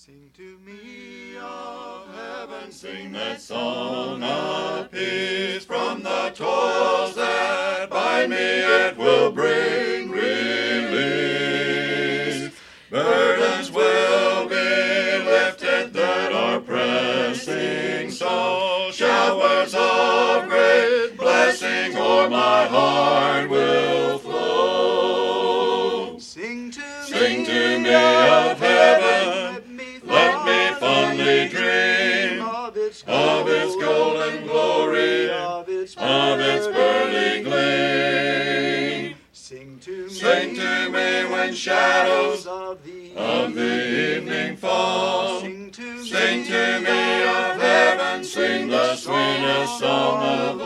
Sing to me of heaven, Sing that song of peace. From the toils that bind me it will bring release. Burdens will be lifted that are pressing so. Showers of great blessing o'er my heart will flow. Sing to me of heaven, let me fondly dream of its golden glory, of its pearly gleam. Sing to me when shadows of the evening fall. Sing to me of heaven, sing the sweetest song of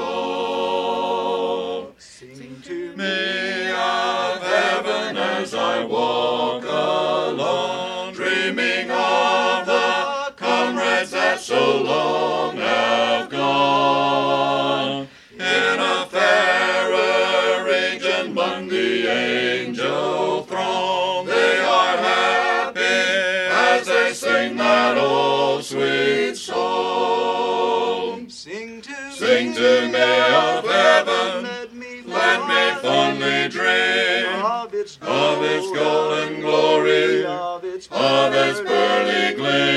all. Sing to Me of heaven as I walk alone, dreaming of the comrades that so long have gone. In a fairer region among the angel throng, they are happy as they sing that old sweet song. Sing to me of heaven, let me fondly dream of its golden glory, of its pearly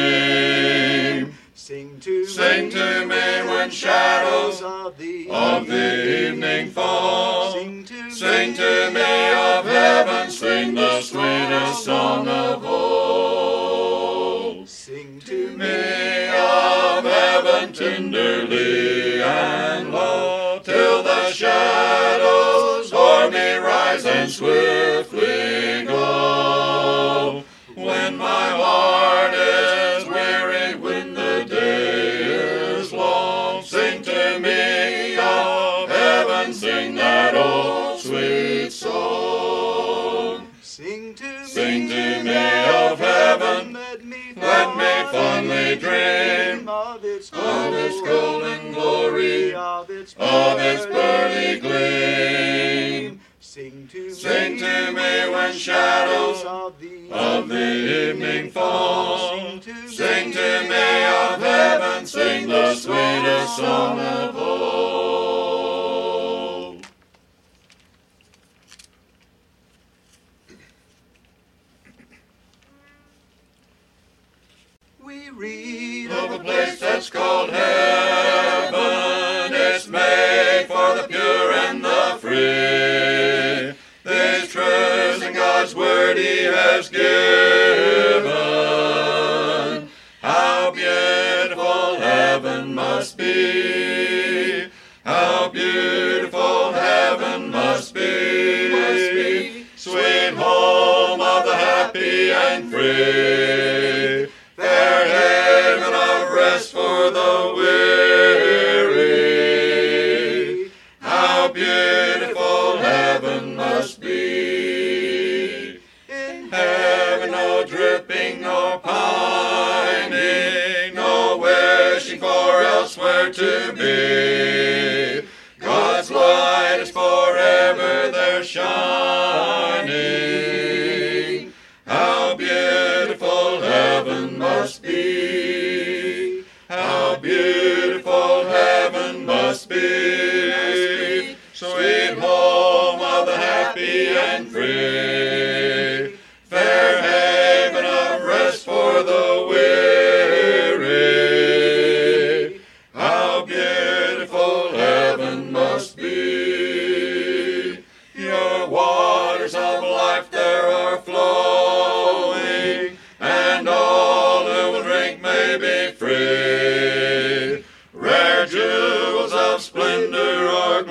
gleam. Sing to me when shadows of the evening fall. Sing to me of heaven, sing the sweetest song of all. Sing to Me of heaven tenderly and low, till the shadows o'er me rise and swiftly go. When my heart is weary, when the day is long, sing to me of heaven, sing that old sweet song. Sing to me of heaven, let me fondly dream of its golden glory, of its pearly gleam. Sing to me when shadows of the evening fall. Sing to me of heaven, sing the sweetest song of all. We read Of a place that's called heaven, it's made for the pure and the free. These truths in God's word He has given. How beautiful heaven must be! How beautiful heaven must be! Sweet home of the happy and free. Fair haven of rest for the weary. How beautiful heaven must be. in Heaven, no dripping, no pining, no wishing for elsewhere to be. God's light is forever there shining. How beautiful heaven must be. How beautiful heaven must be. Sweet home of the happy and free. Fair haven of rest for the weary. How beautiful heaven must be. Your waters of life there are flowing, and all who will drink may be free. Rare jewels of splendor are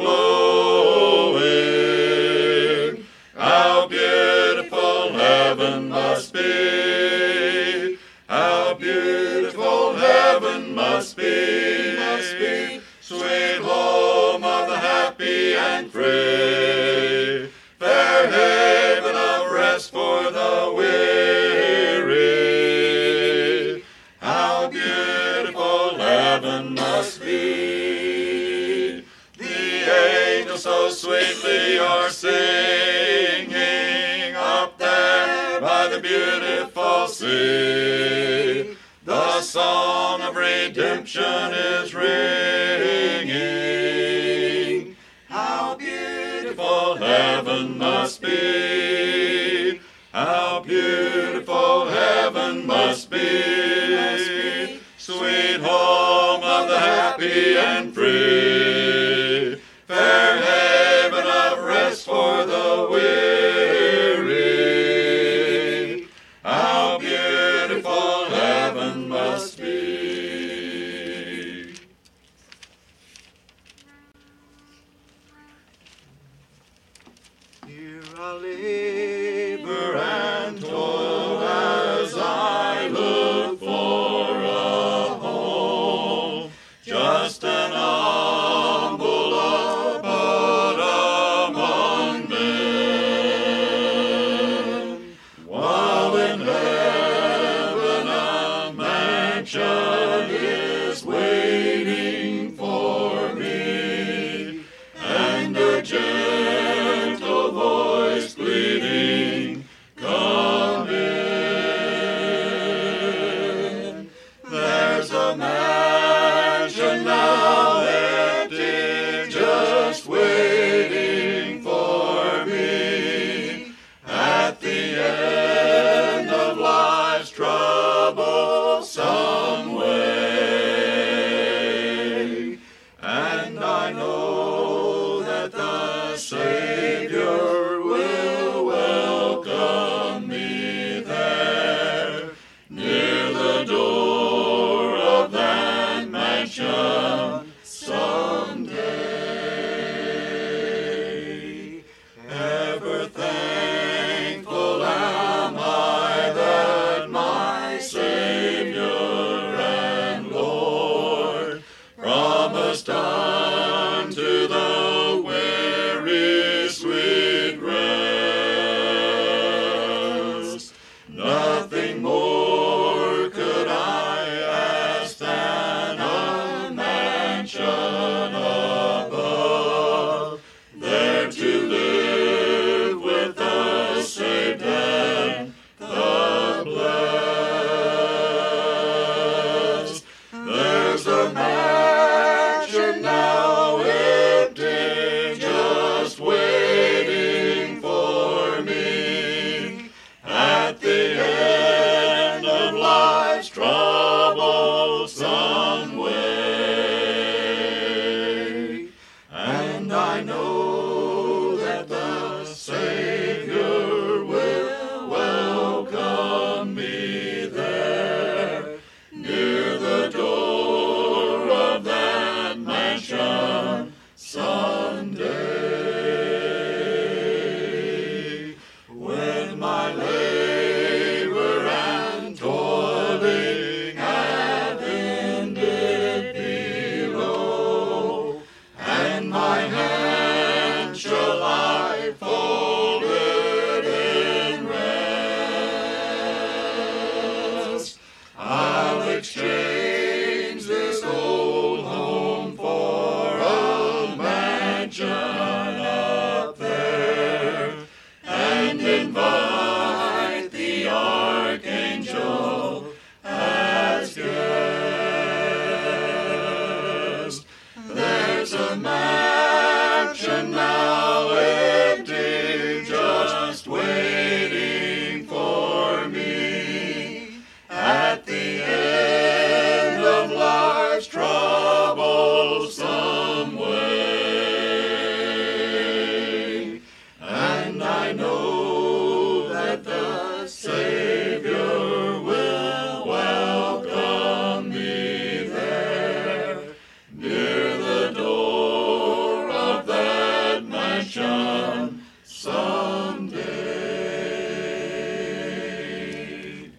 glowing. How beautiful heaven must be. How beautiful heaven must be. Sweet home of the happy and free. Fair haven of rest for the weary. How beautiful heaven must be. The angels so sweetly are singing up there by the beautiful sea. The song of redemption is ringing. How beautiful heaven must be. How beautiful heaven must be. Sweet home of the happy and free. Fair haven of rest for the weary. How beautiful heaven must be. Here I labor And toil as I look for a home, just an humble abode among men, while in heaven a mansion is waiting for me, and a gentle voice pleading, come in. There's a mansion now empty, just waiting for me, at the end of life's troublesome way. And I know that the Savior will welcome me there, near the door of that mansion someday. Ever thankful am I that my Savior and Lord promised unto the weary sweet rest. Nothing more could I ask than a mansion above, there to live with the saved and the blessed. There's a mansion now empty, just waiting for me, at the end of life's troublesome way. And I know that the Savior will welcome me there, near the door of that mansion someday. When my labor and toiling have ended below, and my hand shall lie folded in rest, I'll exchange this old home for a mansion up there, and invite the archangel as guest. There's a mansion now empty, just waiting for me, at the end of life's troublesome way. And I know that the Savior will welcome me there, near the door of that mansion someday.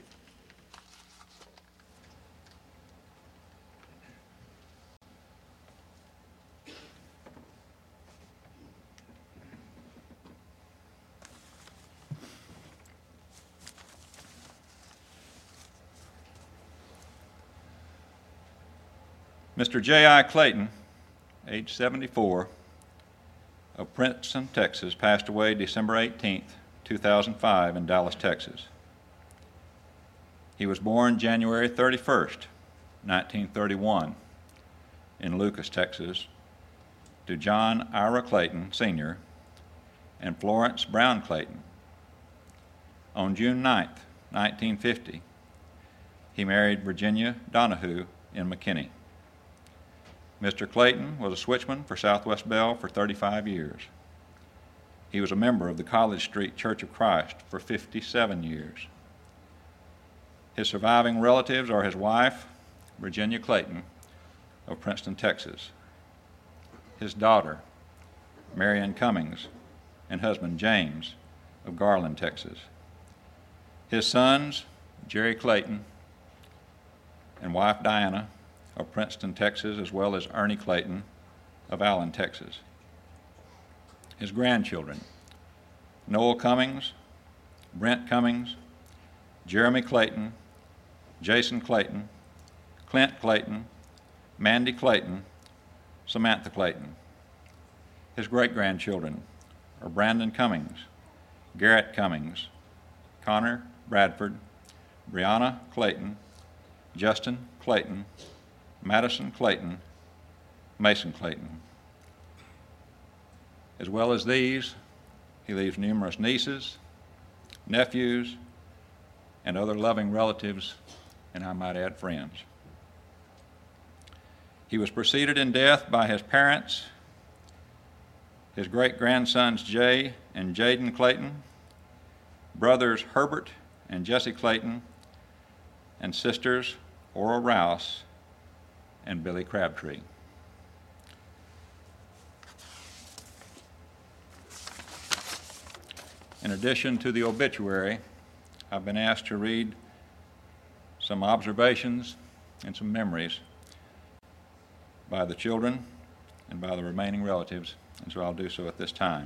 Mr. J.I. Clayton, age 74, of Princeton, Texas, passed away December 18, 2005, in Dallas, Texas. He was born January 31st, 1931, in Lucas, Texas, to John Ira Clayton, Sr. and Florence Brown Clayton. On June 9th, 1950, he married Virginia Donahue in McKinney. Mr. Clayton was a switchman for Southwest Bell for 35 years. He was a member of the College Street Church of Christ for 57 years. His surviving relatives are his wife, Virginia Clayton, of Princeton, Texas, his daughter, Marion Cummings, and husband, James, of Garland, Texas, his sons, Jerry Clayton, and wife, Diana, of Princeton, Texas, as well as Ernie Clayton of Allen, Texas. His grandchildren, Noel Cummings, Brent Cummings, Jeremy Clayton, Jason Clayton, Clint Clayton, Mandy Clayton, Samantha Clayton. His great-grandchildren are Brandon Cummings, Garrett Cummings, Connor Bradford, Brianna Clayton, Justin Clayton, Madison Clayton, Mason Clayton. As well as these, he leaves numerous nieces, nephews, and other loving relatives, and I might add friends. He was preceded in death by his parents, his great-grandsons Jay and Jaden Clayton, brothers Herbert and Jesse Clayton, and sisters Ora Rouse and Billy Crabtree. In addition to the obituary, I've been asked to read some observations and some memories by the children and by the remaining relatives, and so I'll do so at this time.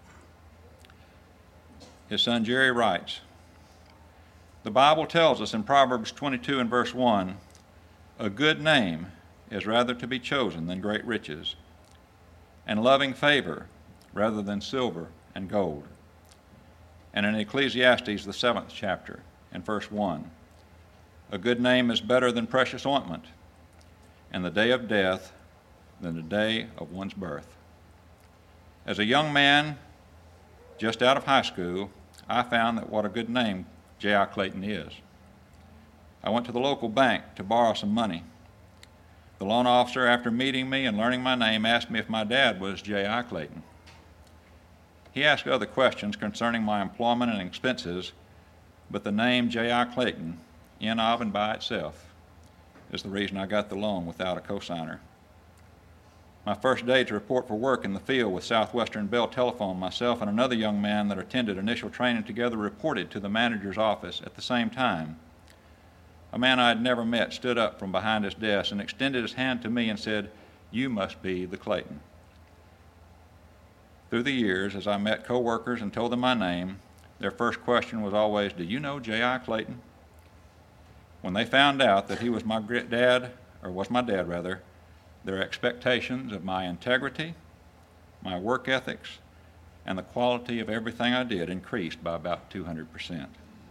His son Jerry writes, "The Bible tells us in Proverbs 22 and verse 1, a good name is rather to be chosen than great riches, and loving favor rather than silver and gold." And in Ecclesiastes, the 7th chapter, in verse 1, a good name is better than precious ointment, and the day of death than the day of one's birth. As a young man just out of high school, I found that what a good name J.I. Clayton is. I went to the local bank to borrow some money. The loan officer, after meeting me and learning my name, asked me if my dad was J.I. Clayton. He asked other questions concerning my employment and expenses, but the name J.I. Clayton, in of and by itself, is the reason I got the loan without a cosigner. My first day to report for work in the field with Southwestern Bell Telephone, myself and another young man that attended initial training together reported to the manager's office at the same time. A man I had never met stood up from behind his desk and extended his hand to me and said, "You must be the Clayton." Through the years, as I met co-workers and told them my name, their first question was always, "Do you know J.I. Clayton?" When they found out that he was my dad, or was my dad rather, their expectations of my integrity, my work ethics, and the quality of everything I did increased by about 200%.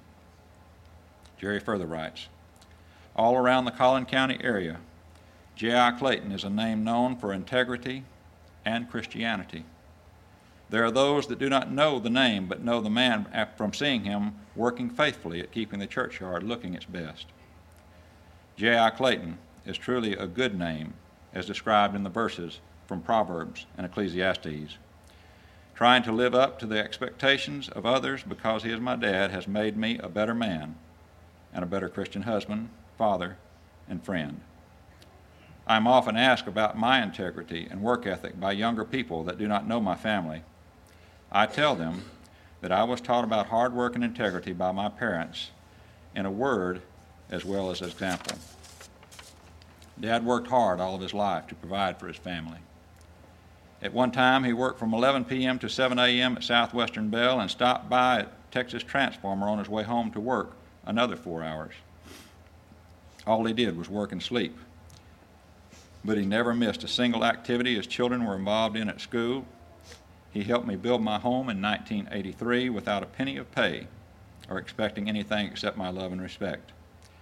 Jerry further writes, all around the Collin County area, J.I. Clayton is a name known for integrity and Christianity. There are those that do not know the name, but know the man from seeing him working faithfully at keeping the churchyard looking its best. J.I. Clayton is truly a good name, as described in the verses from Proverbs and Ecclesiastes. Trying to live up to the expectations of others because he is my dad has made me a better man and a better Christian husband, father, and friend. I am often asked about my integrity and work ethic by younger people that do not know my family. I tell them that I was taught about hard work and integrity by my parents in a word as well as example. Dad worked hard all of his life to provide for his family. At one time, he worked from 11 p.m. to 7 a.m. at Southwestern Bell and stopped by at Texas Transformer on his way home to work another 4 hours. All he did was work and sleep. But he never missed a single activity his children were involved in at school. He helped me build my home in 1983 without a penny of pay or expecting anything except my love and respect.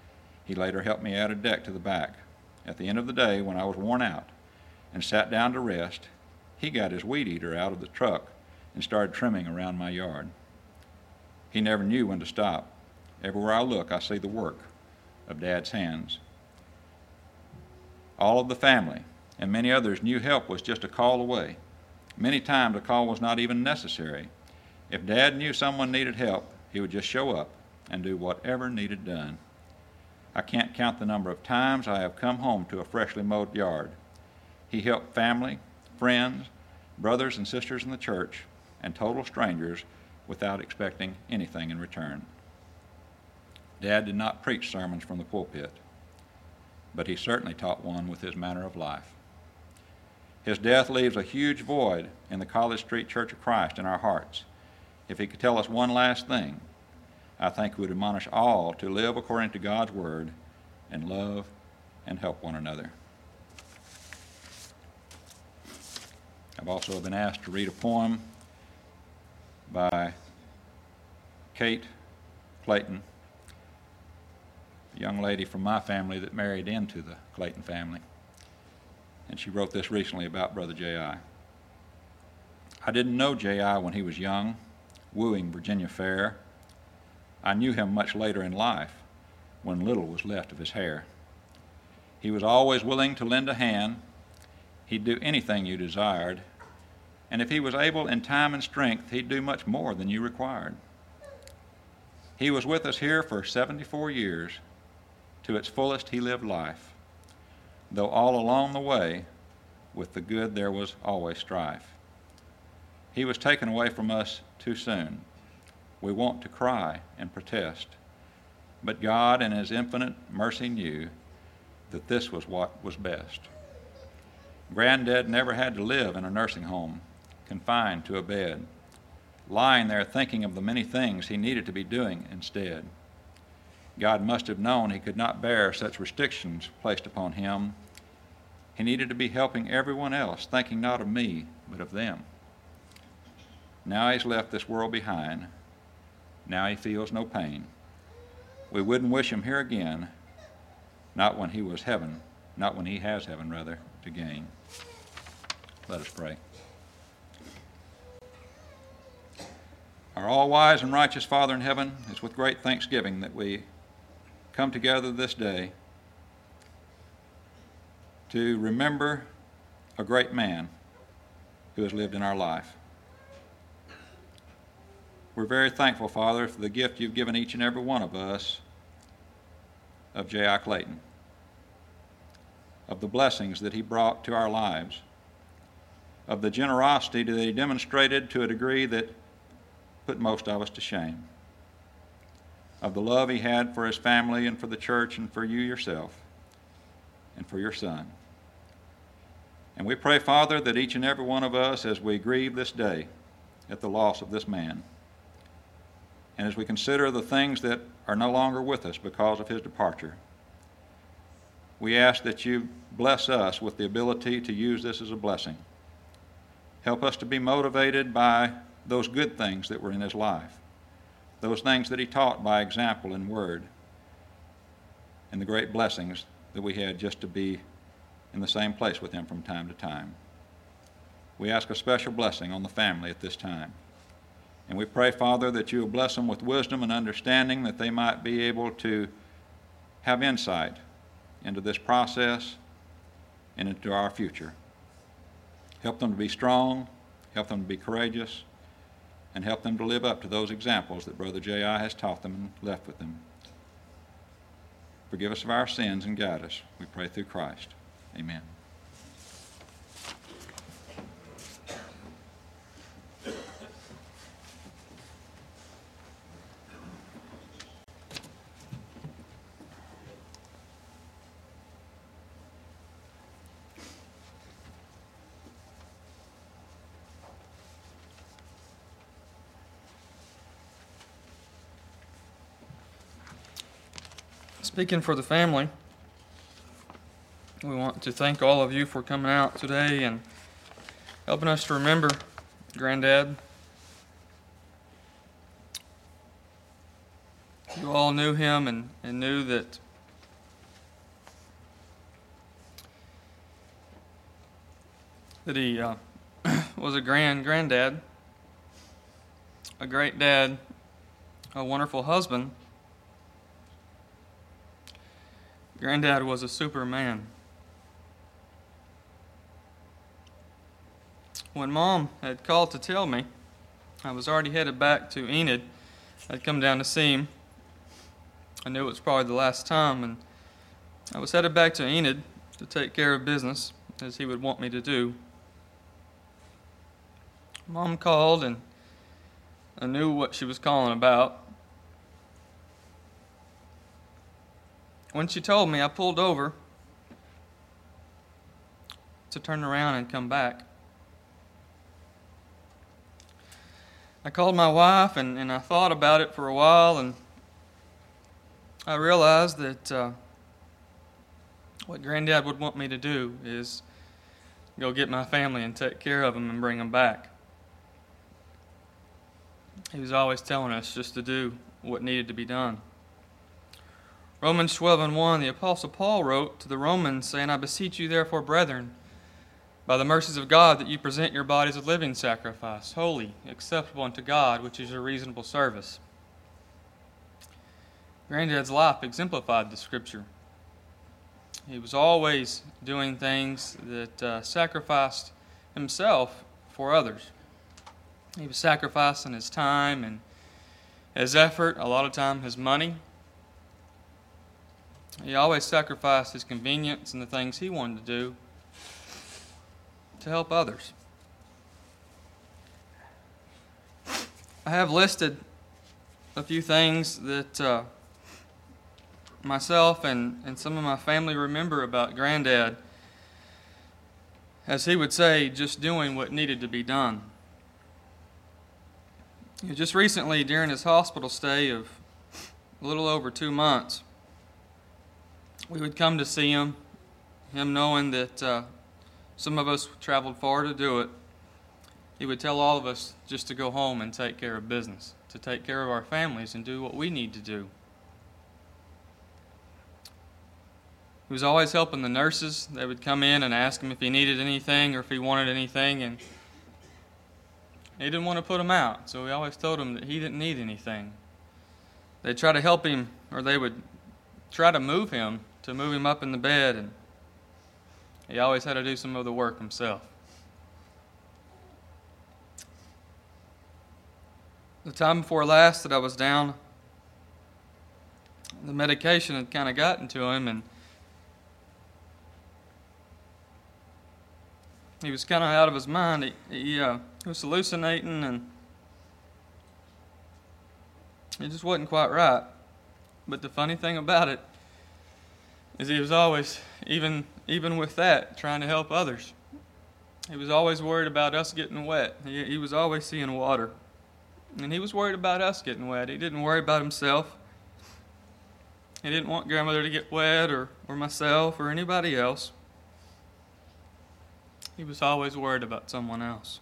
He later helped me add a deck to the back. At the end of the day, when I was worn out and sat down to rest, he got his weed eater out of the truck and started trimming around my yard. He never knew when to stop. Everywhere I look, I see the work of Dad's hands. All of the family and many others knew help was just a call away. Many times a call was not even necessary. If Dad knew someone needed help, he would just show up and do whatever needed done. I can't count the number of times I have come home to a freshly mowed yard. He helped family, friends, brothers and sisters in the church, and total strangers without expecting anything in return. Dad did not preach sermons from the pulpit, but he certainly taught one with his manner of life. His death leaves a huge void in the College Street Church of Christ in our hearts. If he could tell us one last thing, I think he would admonish all to live according to God's word and love and help one another. I've also been asked to read a poem by Kate Clayton, a young lady from my family that married into the Clayton family. And she wrote this recently about Brother J.I. I didn't know J.I. when he was young, wooing Virginia Fair. I knew him much later in life, when little was left of his hair. He was always willing to lend a hand. He'd do anything you desired. And if he was able in time and strength, he'd do much more than you required. He was with us here for 74 years. To its fullest he lived life, though all along the way, with the good there was always strife. He was taken away from us too soon. We want to cry and protest, but God in his infinite mercy knew that this was what was best. Granddad never had to live in a nursing home, confined to a bed, lying there thinking of the many things he needed to be doing instead. God must have known he could not bear such restrictions placed upon him. He needed to be helping everyone else, thinking not of me, but of them. Now he's left this world behind. Now he feels no pain. We wouldn't wish him here again, not when he has heaven, to gain. Let us pray. Our all-wise and righteous Father in heaven, it's with great thanksgiving that we come together this day to remember a great man who has lived in our life. We're very thankful, Father, for the gift you've given each and every one of us of J.I. Clayton, of the blessings that he brought to our lives, of the generosity that he demonstrated to a degree that put most of us to shame, of the love he had for his family and for the church and for you yourself and for your son. And we pray, Father, that each and every one of us, as we grieve this day at the loss of this man, and as we consider the things that are no longer with us because of his departure, we ask that you bless us with the ability to use this as a blessing. Help us to be motivated by those good things that were in his life, those things that he taught by example and word, and the great blessings that we had just to be in the same place with him from time to time. We ask a special blessing on the family at this time. And we pray, Father, that you will bless them with wisdom and understanding, that they might be able to have insight into this process and into our future. Help them to be strong, help them to be courageous, and help them to live up to those examples that Brother J.I. has taught them and left with them. Forgive us of our sins and guide us. We pray through Christ. Amen. Speaking for the family, we want to thank all of you for coming out today and helping us to remember Granddad. You all knew him and knew that that he was a granddad, a great dad, a wonderful husband. Granddad was a superman. When Mom had called to tell me I was already headed back to Enid, I'd come down to see him. I knew it was probably the last time, and I was headed back to Enid to take care of business, as he would want me to do. Mom called, and I knew what she was calling about. When she told me, I pulled over to turn around and come back. I called my wife, and I thought about it for a while, and I realized that what Granddad would want me to do is go get my family and take care of them and bring them back. He was always telling us just to do what needed to be done. Romans 12:1, the Apostle Paul wrote to the Romans, saying, I beseech you therefore, brethren, by the mercies of God, that you present your bodies a living sacrifice, holy, acceptable unto God, which is your reasonable service. Granddad's life exemplified the Scripture. He was always doing things that sacrificed himself for others. He was sacrificing his time and his effort, a lot of time his money. He always sacrificed his convenience and the things he wanted to do to help others. I have listed a few things that myself and some of my family remember about Granddad, as he would say, just doing what needed to be done. Just recently, during his hospital stay of a little over 2 months, we would come to see him knowing that some of us traveled far to do it. He would tell all of us just to go home and take care of business, to take care of our families and do what we need to do. He was always helping the nurses. They would come in and ask him if he needed anything or if he wanted anything, and he didn't want to put them out, so we always told him that he didn't need anything. They'd try to help him, or they would try to move him up in the bed, and he always had to do some of the work himself. The time before last that I was down, the medication had kind of gotten to him, and he was kind of out of his mind. He was hallucinating, and it just wasn't quite right. But the funny thing about it is he was always, even with that, trying to help others. He was always worried about us getting wet. He was always seeing water. And he was worried about us getting wet. He didn't worry about himself. He didn't want grandmother to get wet, or myself, or anybody else. He was always worried about someone else.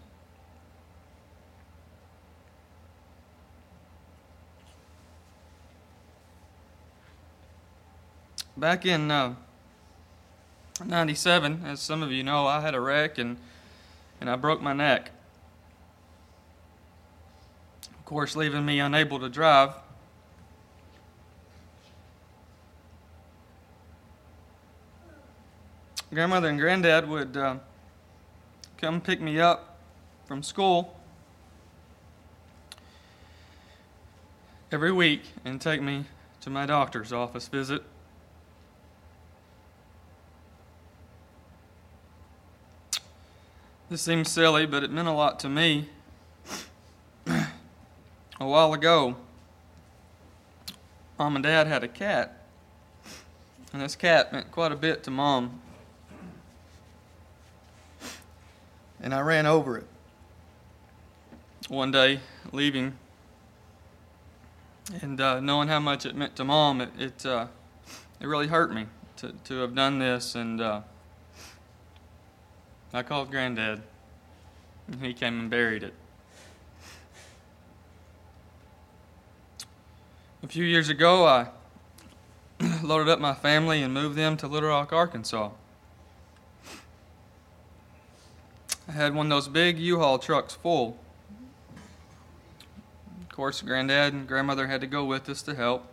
Back in 97, as some of you know, I had a wreck and I broke my neck. Of course, leaving me unable to drive. Grandmother and Granddad would come pick me up from school every week and take me to my doctor's office visit. This seems silly, but it meant a lot to me. A while ago, Mom and Dad had a cat, and this cat meant quite a bit to Mom. And I ran over it one day, leaving, and knowing how much it meant to Mom, it really hurt me to have done this, and I called Granddad, and he came and buried it. A few years ago, I loaded up my family and moved them to Little Rock, Arkansas. I had one of those big U-Haul trucks full. Of course, Granddad and Grandmother had to go with us to help.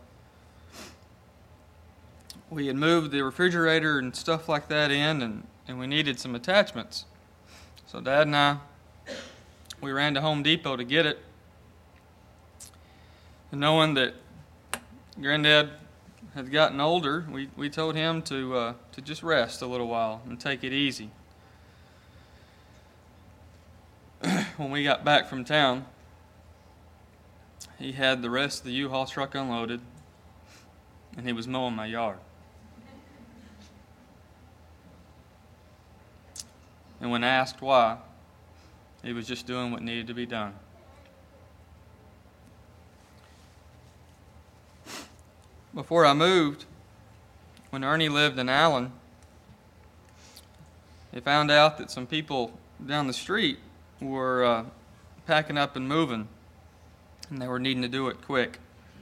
We had moved the refrigerator and stuff like that in, and we needed some attachments. So Dad and I, we ran to Home Depot to get it. And knowing that Granddad had gotten older, we told him to just rest a little while and take it easy. When we got back from town, he had the rest of the U-Haul truck unloaded, and he was mowing my yard. And when asked why, he was just doing what needed to be done. Before I moved, when Ernie lived in Allen, they found out that some people down the street were packing up and moving, and they were needing to do it quick.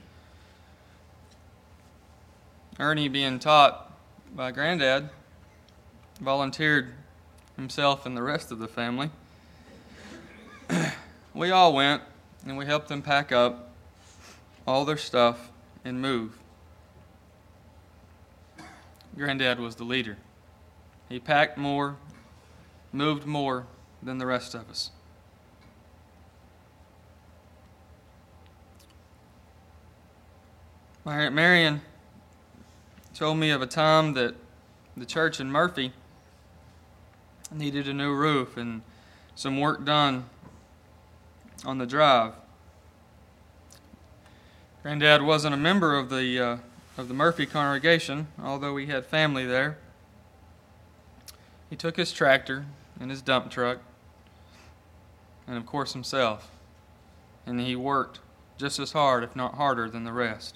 Ernie, being taught by Granddad, volunteered himself and the rest of the family. We all went, and we helped them pack up all their stuff and move. Granddad was the leader. He packed more, moved more than the rest of us. My Aunt Marion told me of a time that the church in Murphy needed a new roof and some work done on the drive. Granddad wasn't a member of the Murphy congregation, although he had family there. He took his tractor and his dump truck, and of course himself, and he worked just as hard, if not harder, than the rest.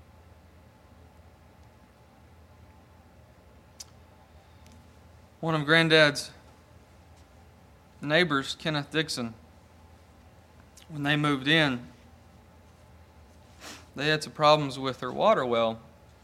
One of Granddad's neighbors, Kenneth Dixon, when they moved in, they had some problems with their water well.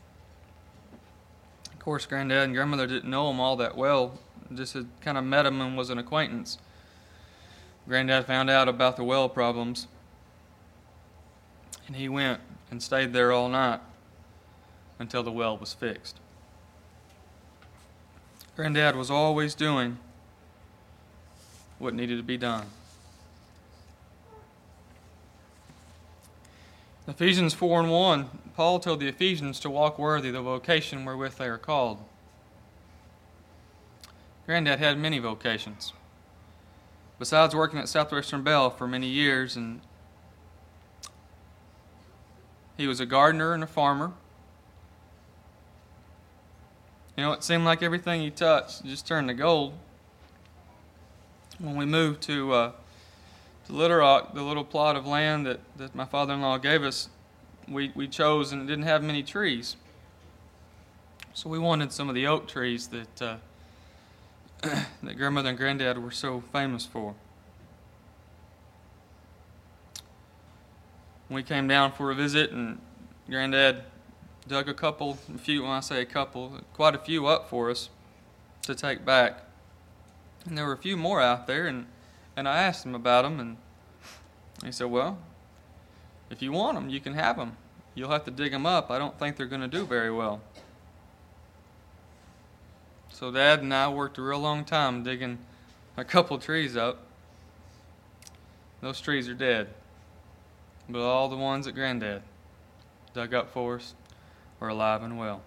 Of course, Granddad and Grandmother didn't know him all that well, just had kind of met him and was an acquaintance. Granddad found out about the well problems, and he went and stayed there all night until the well was fixed. Granddad was always doing what needed to be done. Ephesians 4:1, Paul told the Ephesians to walk worthy of the vocation wherewith they are called. Granddad had many vocations. Besides working at Southwestern Bell for many years, and he was a gardener and a farmer. You know, it seemed like everything he touched just turned to gold. When we moved to Little Rock, the little plot of land that my father-in-law gave us, we chose, and it didn't have many trees. So we wanted some of the oak trees that that Grandmother and Granddad were so famous for. We came down for a visit, and Granddad dug when I say a couple, quite a few up for us to take back. And there were a few more out there, and I asked him about them, and he said, well, if you want them, you can have them. You'll have to dig them up. I don't think they're going to do very well. So Dad and I worked a real long time digging a couple trees up. Those trees are dead. But all the ones that Granddad dug up for us are alive and well.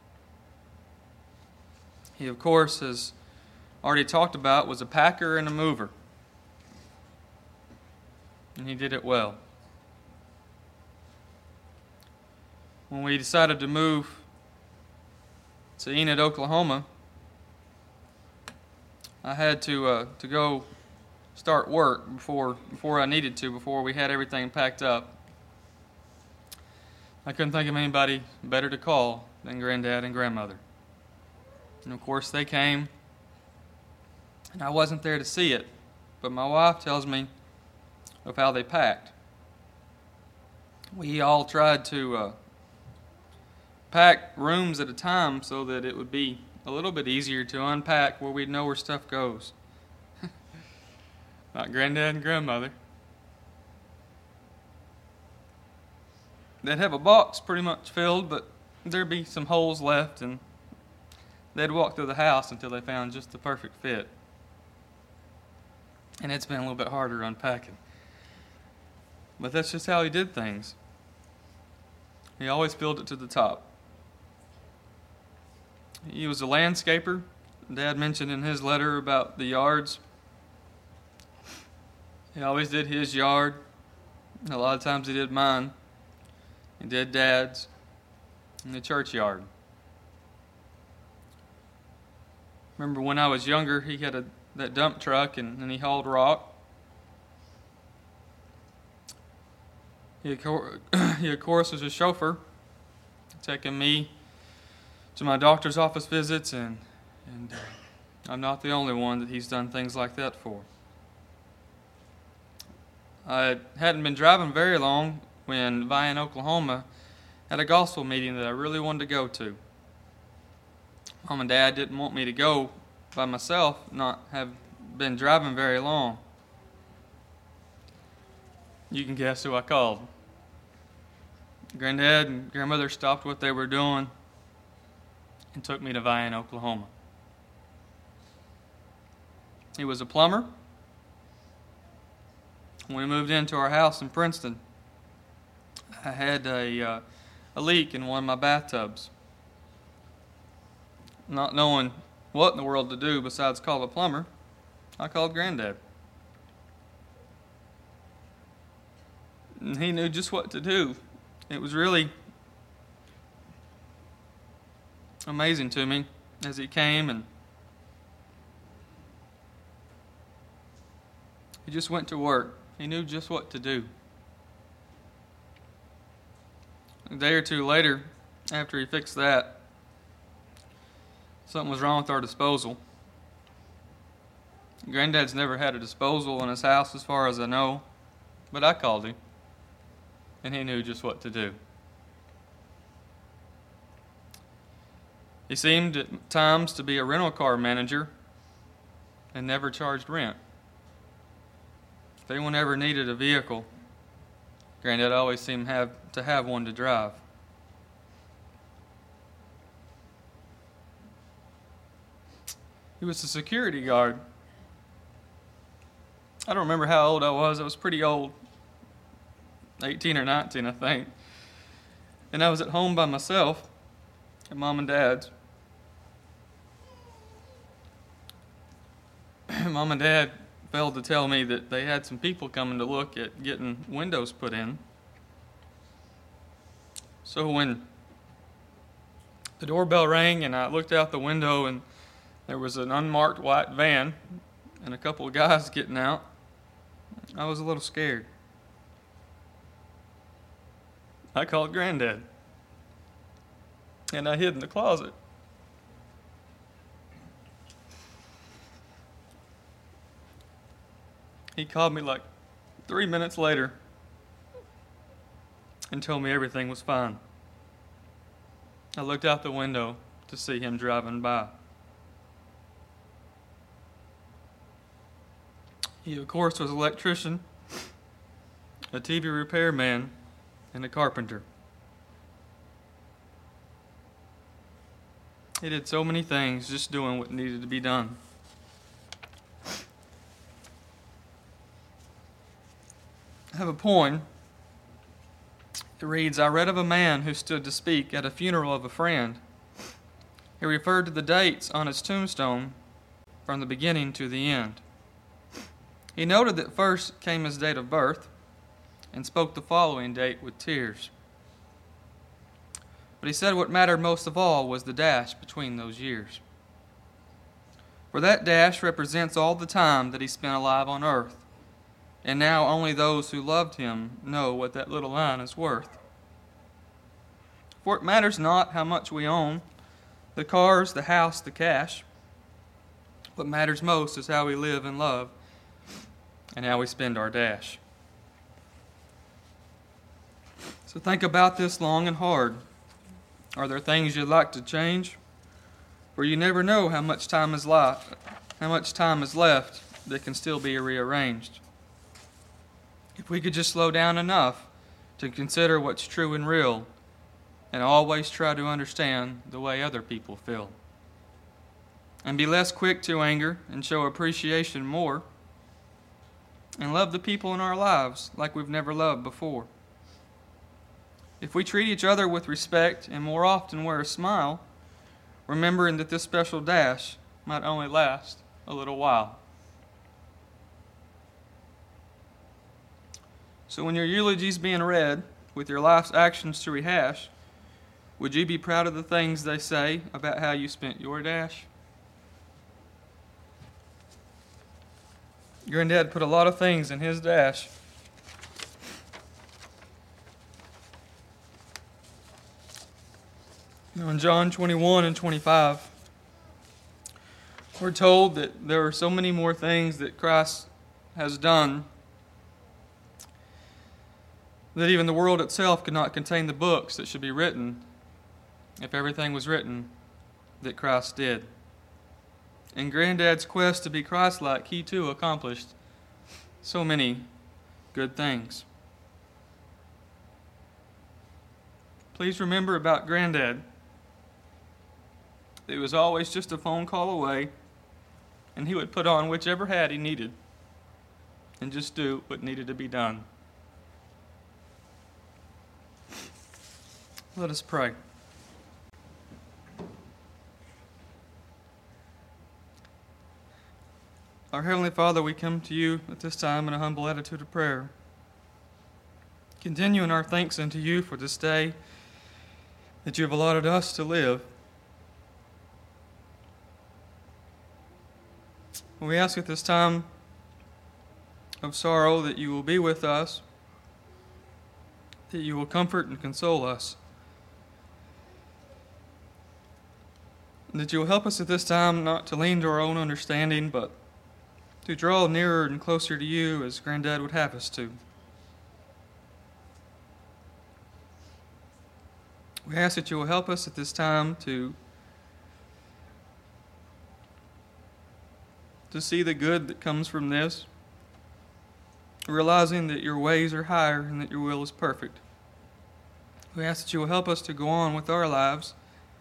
He, of course, as already talked about, was a packer and a mover. And he did it well. When we decided to move to Enid, Oklahoma, I had to go start work before I needed to, before we had everything packed up. I couldn't think of anybody better to call than Granddad and Grandmother. And of course they came, and I wasn't there to see it, but my wife tells me of how they packed. We all tried to pack rooms at a time so that it would be a little bit easier to unpack where we'd know where stuff goes. about Granddad and Grandmother. They'd have a box pretty much filled, but there'd be some holes left, and they'd walk through the house until they found just the perfect fit. And it's been a little bit harder unpacking. But that's just how he did things. He always filled it to the top. He was a landscaper. Dad mentioned in his letter about the yards. He always did his yard. A lot of times he did mine. He did Dad's in the churchyard. Remember when I was younger, he had that dump truck and he hauled rock. He, of course, was a chauffeur, taking me to my doctor's office visits, and I'm not the only one that he's done things like that for. I hadn't been driving very long when Vian, Oklahoma had a gospel meeting that I really wanted to go to. Mom and Dad didn't want me to go by myself, not have been driving very long. You can guess who I called. Granddad and Grandmother stopped what they were doing and took me to Vian, Oklahoma. He was a plumber. When we moved into our house in Princeton, I had a leak in one of my bathtubs. Not knowing what in the world to do besides call a plumber, I called Granddad. And he knew just what to do. It was really amazing to me as he came, and he just went to work. He knew just what to do. A day or two later, after he fixed that, something was wrong with our disposal. Granddad's never had a disposal in his house as far as I know, but I called him, and he knew just what to do. He seemed at times to be a rental car manager and never charged rent. If anyone ever needed a vehicle, Granddad always seemed to have one to drive. He was a security guard. I don't remember how old I was. I was pretty old. 18 or 19, I think. And I was at home by myself at Mom and Dad's. Mom and Dad failed to tell me that they had some people coming to look at getting windows put in. So when the doorbell rang and I looked out the window and there was an unmarked white van and a couple of guys getting out, I was a little scared. I called Granddad, and I hid in the closet. He called me like 3 minutes later and told me everything was fine. I looked out the window to see him driving by. He, of course, was an electrician, a TV repairman, and a carpenter. He did so many things, just doing what needed to be done. I have a poem. It reads, I read of a man who stood to speak at a funeral of a friend. He referred to the dates on his tombstone from the beginning to the end. He noted that first came his date of birth and spoke the following date with tears. But he said what mattered most of all was the dash between those years. For that dash represents all the time that he spent alive on earth. And now only those who loved him know what that little line is worth. For it matters not how much we own, the cars, the house, the cash. What matters most is how we live and love and how we spend our dash. So think about this long and hard. Are there things you'd like to change? For you never know how much time is left that can still be rearranged. If we could just slow down enough to consider what's true and real, and always try to understand the way other people feel, and be less quick to anger and show appreciation more, and love the people in our lives like we've never loved before. If we treat each other with respect and more often wear a smile, remembering that this special dash might only last a little while. So when your eulogy's being read, with your life's actions to rehash, would you be proud of the things they say about how you spent your dash? Granddad put a lot of things in his dash. In John 21 and 25, we're told that there are so many more things that Christ has done that even the world itself could not contain the books that should be written if everything was written that Christ did. In Granddad's quest to be Christ-like, he too accomplished so many good things. Please remember about Granddad. It was always just a phone call away, and he would put on whichever hat he needed and just do what needed to be done. Let us pray. Our Heavenly Father, we come to you at this time in a humble attitude of prayer, continuing our thanks unto you for this day that you have allotted us to live. We ask at this time of sorrow that you will be with us, that you will comfort and console us, and that you will help us at this time not to lean to our own understanding, but to draw nearer and closer to you as Granddad would have us to. We ask that you will help us at this time to see the good that comes from this, realizing that your ways are higher and that your will is perfect. We ask that you will help us to go on with our lives,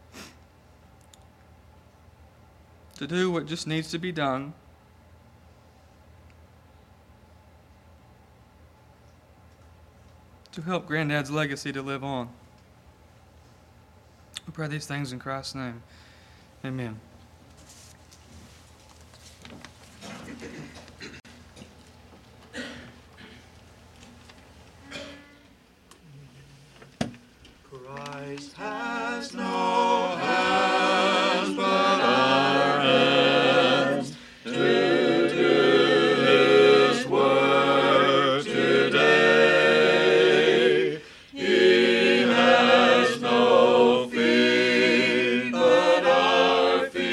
to do what just needs to be done, to help Granddad's legacy to live on. We pray these things in Christ's name. Amen. Christ has no hands but our hands to do his work today. He has no feet but our feet.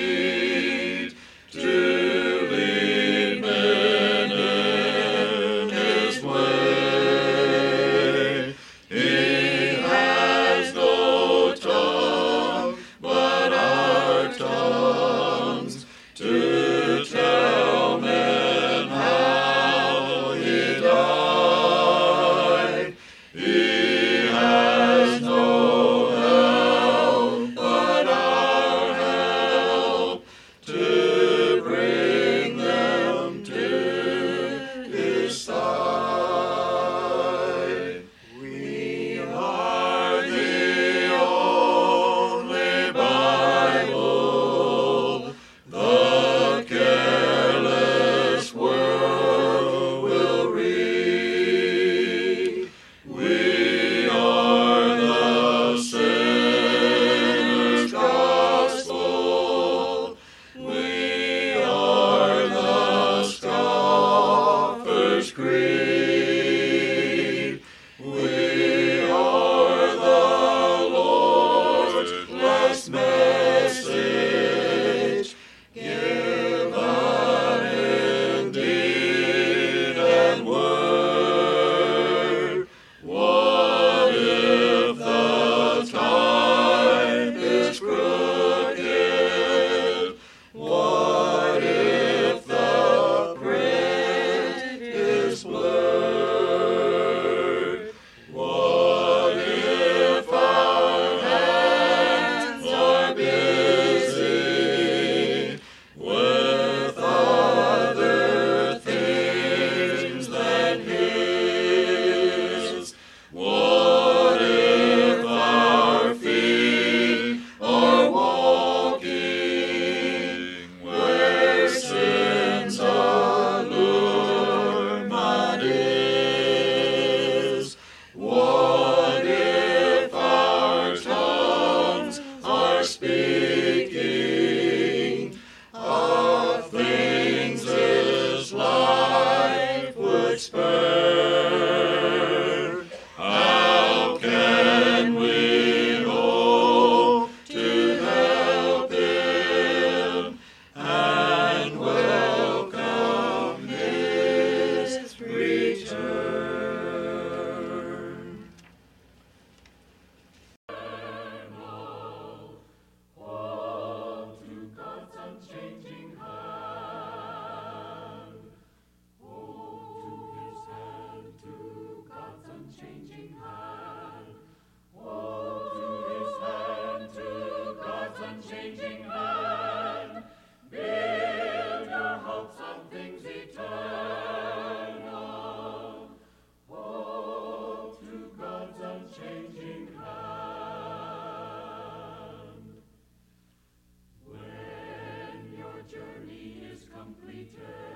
eternity.